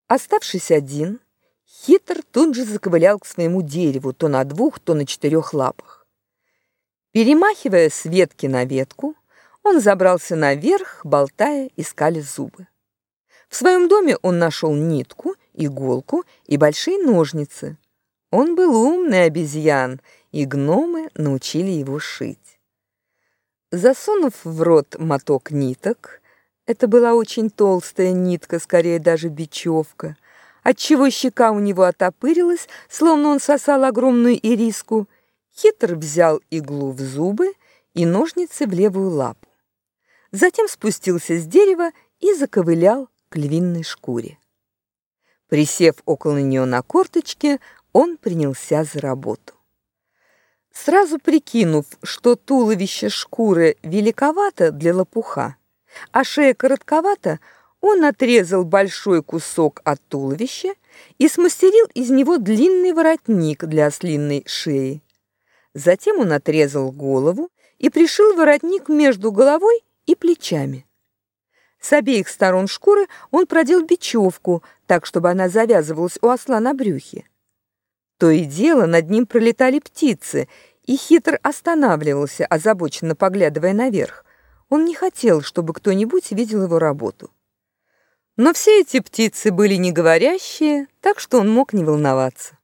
Оставшись один, Хитр тут же заковылял к своему дереву то на двух, то на четырех лапах. Перемахивая с ветки на ветку, он забрался наверх, болтая и скаля зубы. В своем доме он нашел нитку, иголку и большие ножницы. Он был умный обезьян, и гномы научили его шить. Засунув в рот моток ниток, это была очень толстая нитка, скорее даже бечевка, отчего щека у него отопырилась, словно он сосал огромную ириску, Хитр взял иглу в зубы и ножницы в левую лапу. Затем спустился с дерева и заковылял к львиной шкуре. Присев около нее на корточке, он принялся за работу. Сразу прикинув, что туловище шкуры великовато для лопуха, а шея коротковата, он отрезал большой кусок от туловища и смастерил из него длинный воротник для ослиной шеи. Затем он отрезал голову и пришил воротник между головой и плечами. С обеих сторон шкуры он продел бечевку, так, чтобы она завязывалась у осла на брюхе. То и дело над ним пролетали птицы, и Хитр останавливался, озабоченно поглядывая наверх. Он не хотел, чтобы кто-нибудь видел его работу. Но все эти птицы были не говорящие, так что он мог не волноваться.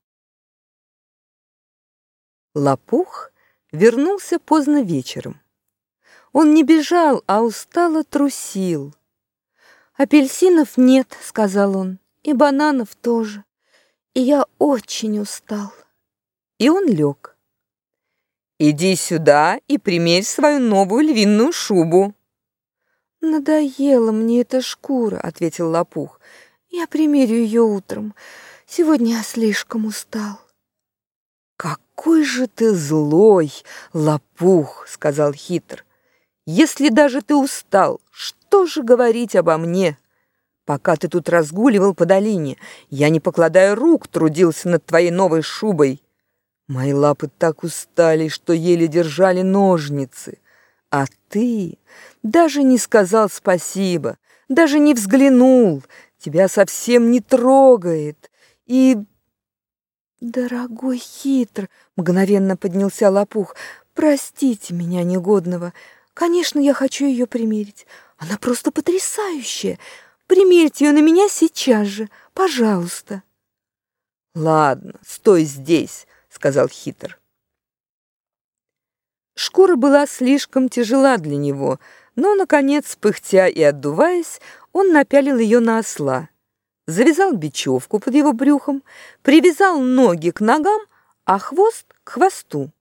Лопух вернулся поздно вечером. Он не бежал, а устало трусил. «Апельсинов нет», — сказал он, — «и бананов тоже, и я очень устал». И он лег. «Иди сюда и примерь свою новую львиную шубу». «Надоела мне эта шкура», — ответил лопух. «Я примерю ее утром. Сегодня я слишком устал». «Какой же ты злой, лопух», — сказал Хитр. «Если даже ты устал, что же говорить обо мне? Пока ты тут разгуливал по долине, я, не покладая рук, трудился над твоей новой шубой. Мои лапы так устали, что еле держали ножницы. А ты даже не сказал спасибо, даже не взглянул, тебя совсем не трогает. И...» «Дорогой Хитр», — мгновенно поднялся лопух, — «простите меня, негодного. Конечно, я хочу ее примерить. Она просто потрясающая. Примерьте ее на меня сейчас же, пожалуйста». «Ладно, стой здесь», — сказал Хитр. Шкура была слишком тяжела для него, но, наконец, пыхтя и отдуваясь, он напялил ее на осла, завязал бечевку под его брюхом, привязал ноги к ногам, а хвост к хвосту.